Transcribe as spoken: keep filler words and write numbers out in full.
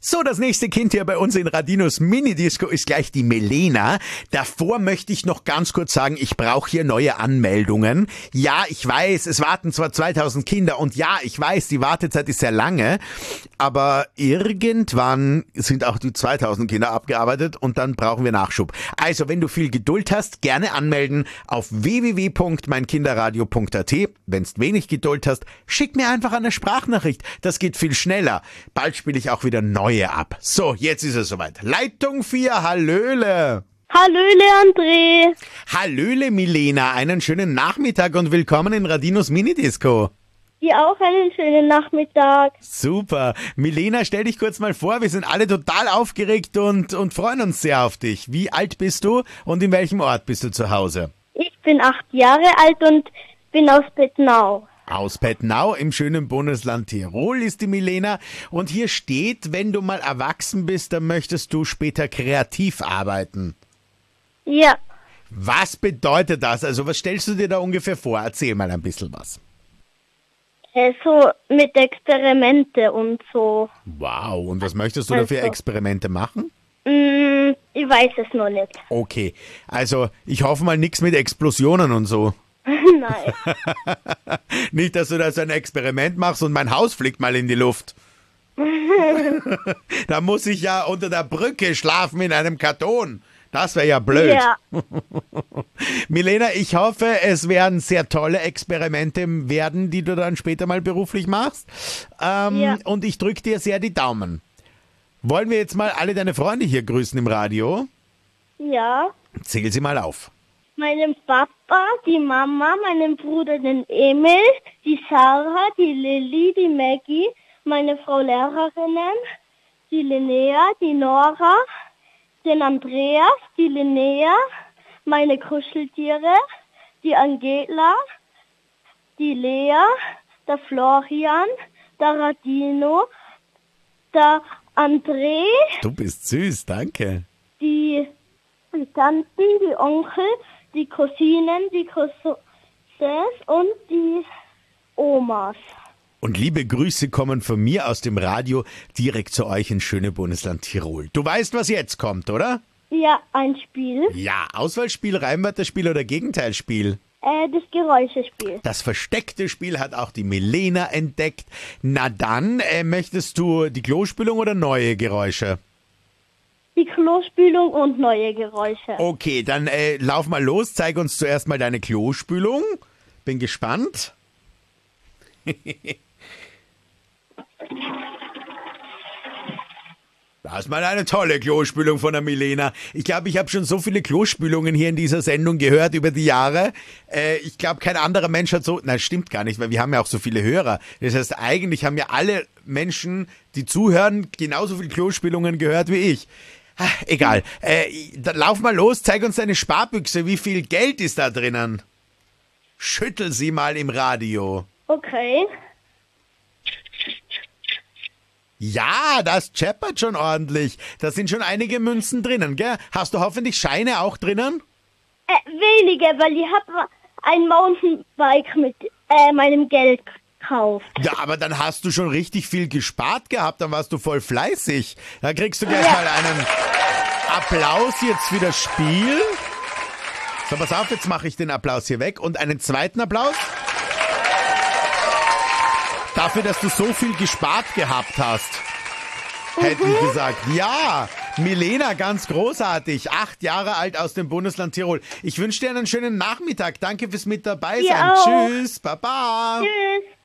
So, das nächste Kind hier bei uns in Radinos Mini-Disco ist gleich die Milena. Davor möchte ich noch ganz kurz sagen, ich brauche hier neue Anmeldungen. Ja, ich weiß, es warten zwar zweitausend Kinder und ja, ich weiß, die Wartezeit ist sehr lange, aber irgendwann sind auch die zweitausend Kinder abgearbeitet und dann brauchen wir Nachschub. Also, wenn du viel Geduld hast, gerne anmelden auf w w w punkt mein kinderradio punkt a t. Wenn du wenig Geduld hast, schick mir einfach eine Sprachnachricht. Das geht viel schneller. Bald spiele ich auch wieder neue ab. So, jetzt ist es soweit. Leitung vier, hallöle. Hallöle, André. Hallöle, Milena. Einen schönen Nachmittag und willkommen in Radinos Minidisco. Dir auch einen schönen Nachmittag. Super. Milena, stell dich kurz mal vor. Wir sind alle total aufgeregt und, und freuen uns sehr auf dich. Wie alt bist du und in welchem Ort bist du zu Hause? Ich bin acht Jahre alt und bin aus Bettnau. Aus Bettnau im schönen Bundesland Tirol ist die Milena. Und hier steht, wenn du mal erwachsen bist, dann möchtest du später kreativ arbeiten. Ja, Was bedeutet das? Also was stellst du dir da ungefähr vor? Erzähl mal ein bisschen was. äh, so mit Experimente und so. Wow, und was möchtest du da für Also- Experimente machen? Mm, ich weiß es noch nicht. Okay, also ich hoffe mal nichts mit Explosionen und so. Nein. Nicht, dass du da so ein Experiment machst und mein Haus fliegt mal in die Luft. Da muss ich ja unter der Brücke schlafen in einem Karton. Das wäre ja blöd. Ja, Milena, ich hoffe, es werden sehr tolle Experimente werden, die du dann später mal beruflich machst. Ähm, Ja. Und ich drücke dir sehr die Daumen. Wollen wir jetzt mal alle deine Freunde hier grüßen im Radio? ja. Zähl sie mal auf. Meinem Papa, die Mama, meinem Bruder, den Emil, die Sarah, die Lilly, die Maggie, meine Frau Lehrerinnen, die Linnea, die Nora, den Andreas, die Linnea, meine Kuscheltiere, die Angela, die Lea, der Florian, der Radino, der André, Du bist süß, danke. die, die Tanten, die Onkel, die Cousinen, die Cousins und die Omas. Und liebe Grüße kommen von mir aus dem Radio direkt zu euch ins schöne Bundesland Tirol. Du weißt, was jetzt kommt, oder? Ja, ein Spiel. Ja, Auswahlspiel, Reimwörterspiel oder Gegenteilspiel? Äh, das Geräuschespiel. Das versteckte Spiel hat auch die Milena entdeckt. Na dann, äh, möchtest du die Klospülung oder neue Geräusche? Die Klospülung und neue Geräusche. Okay, dann äh, lauf mal los, zeig uns zuerst mal deine Klospülung. Bin gespannt. Das ist mal eine tolle Klospülung von der Milena. Ich glaube, ich habe schon so viele Klospülungen hier in dieser Sendung gehört über die Jahre. Äh, ich glaube, kein anderer Mensch hat so... Nein, stimmt gar nicht, weil wir haben ja auch so viele Hörer. Das heißt, eigentlich haben ja alle Menschen, die zuhören, genauso viele Klospülungen gehört wie ich. Ah, egal. Äh, dann lauf mal los, zeig uns deine Sparbüchse. Wie viel Geld ist da drinnen? Schüttel sie mal im Radio. Okay. Ja, das scheppert schon ordentlich. Da sind schon einige Münzen drinnen, gell? Hast du hoffentlich Scheine auch drinnen? Äh, wenige, weil ich habe ein Mountainbike mit äh, meinem Geld gekauft. Ja, aber dann hast du schon richtig viel gespart gehabt, dann warst du voll fleißig. Da kriegst du gleich mal einen Applaus jetzt für das Spiel. So, pass auf, jetzt mache ich den Applaus hier weg und einen zweiten Applaus. Dafür, dass du so viel gespart gehabt hast. Hätte ich gesagt. Ja, Milena, ganz großartig. Acht Jahre alt aus dem Bundesland Tirol. Ich wünsche dir einen schönen Nachmittag. Danke fürs mit dabei Dir sein. auch. Tschüss, Baba. Tschüss.